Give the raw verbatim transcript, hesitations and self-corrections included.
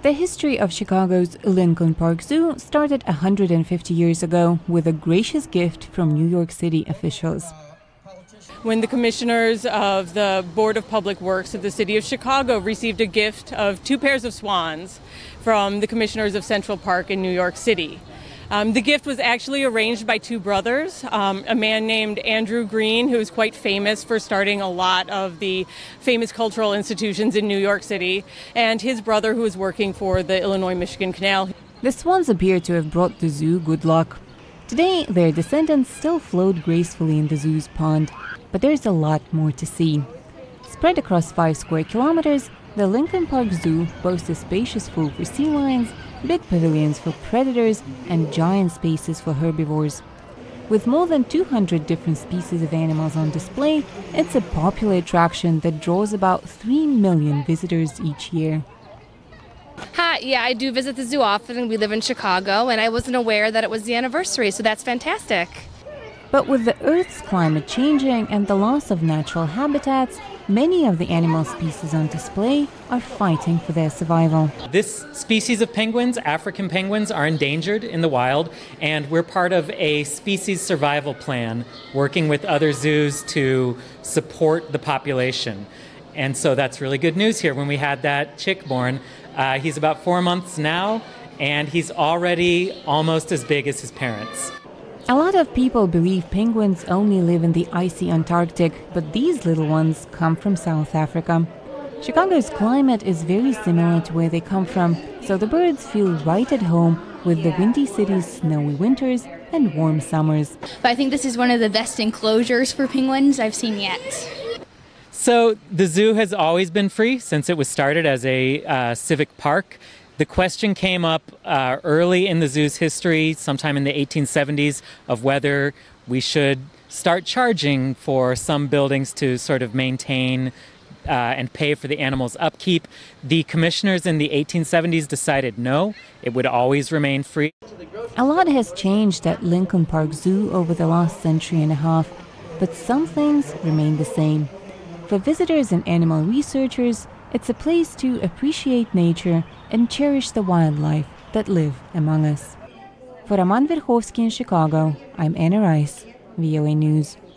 The history of Chicago's Lincoln Park Zoo started one hundred fifty years ago with a gracious gift from New York City officials. When the commissioners of the Board of Public Works of the city of Chicago received a gift of two pairs of swans from the commissioners of Central Park in New York City. Um, the gift was actually arranged by two brothers, um, a man named Andrew Green, who is quite famous for starting a lot of the famous cultural institutions in New York City, and his brother, who was working for the Illinois-Michigan Canal. The swans appear to have brought the zoo good luck. Today, their descendants still float gracefully in the zoo's pond, but there's a lot more to see. Spread across five square kilometers, the Lincoln Park Zoo boasts a spacious pool for sea lions, big pavilions for predators, and giant spaces for herbivores. With more than two hundred different species of animals on display, it's a popular attraction that draws about three million visitors each year. Hi, yeah, I do visit the zoo often. We live in Chicago, and I wasn't aware that it was the anniversary, so that's fantastic. But with the Earth's climate changing and the loss of natural habitats, many of the animal species on display are fighting for their survival. This species of penguins, African penguins, are endangered in the wild, and we're part of a species survival plan working with other zoos to support the population. And so that's really good news here. When we had that chick born, uh, he's about four months now, and he's already almost as big as his parents. A lot of people believe penguins only live in the icy Antarctic, but these little ones come from South Africa. Chicago's climate is very similar to where they come from, so the birds feel right at home with the Windy City's snowy winters and warm summers. But I think this is one of the best enclosures for penguins I've seen yet. So the zoo has always been free since it was started as a uh, civic park. The question came up uh, early in the zoo's history, sometime in the eighteen seventies, of whether we should start charging for some buildings to sort of maintain uh, and pay for the animals' upkeep. The commissioners in the eighteen seventies decided no, it would always remain free. A lot has changed at Lincoln Park Zoo over the last century and a half, but some things remain the same. For visitors and animal researchers, it's a place to appreciate nature and cherish the wildlife that live among us. For Roman Verkhovsky in Chicago, I'm Anna Rice, V O A News.